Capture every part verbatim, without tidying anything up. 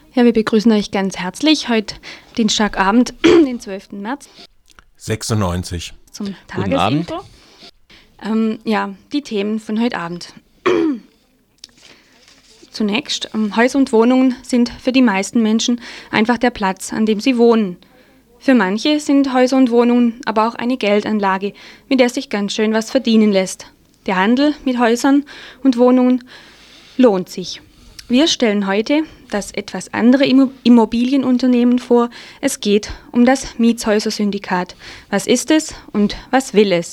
Ja, wir begrüßen euch ganz herzlich heute Dienstagabend, den zwölften März. sechsundneunzig. Zum Guten Abend. Tagesinfo. Ähm, ja, die Themen von heute Abend. Zunächst, ähm, Häuser und Wohnungen sind für die meisten Menschen einfach der Platz, an dem sie wohnen. Für manche sind Häuser und Wohnungen aber auch eine Geldanlage, mit der sich ganz schön was verdienen lässt. Der Handel mit Häusern und Wohnungen lohnt sich. Wir stellen heute das etwas andere Immobilienunternehmen vor. Es geht um das Mietshäuser-Syndikat. Was ist es und was will es?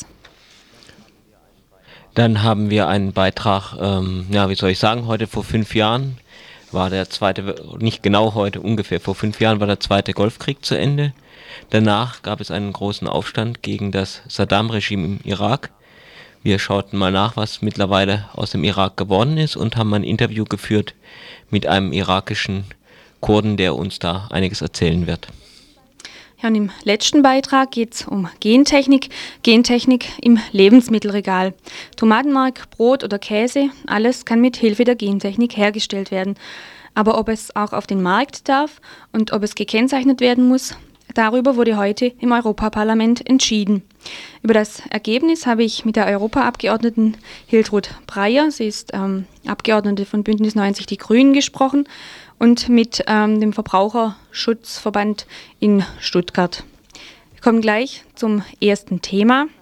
Dann haben wir einen Beitrag, ähm, ja, wie soll ich sagen, heute vor fünf Jahren war der zweite, nicht genau heute, ungefähr vor fünf Jahren war der zweite Golfkrieg zu Ende. Danach gab es einen großen Aufstand gegen das Saddam-Regime im Irak. Wir schauten mal nach, was mittlerweile aus dem Irak geworden ist und haben ein Interview geführt mit einem irakischen Kurden, der uns da einiges erzählen wird. Ja, und im letzten Beitrag geht es um Gentechnik, Gentechnik im Lebensmittelregal. Tomatenmark, Brot oder Käse, alles kann mit Hilfe der Gentechnik hergestellt werden. Aber ob es auch auf den Markt darf und ob es gekennzeichnet werden muss, darüber wurde heute im Europaparlament entschieden. Über das Ergebnis habe ich mit der Europaabgeordneten Hiltrud Breyer, sie ist ähm, Abgeordnete von Bündnis neunzig Die Grünen, gesprochen und mit ähm, dem Verbraucherschutzverband in Stuttgart. Wir kommen gleich zum ersten Thema.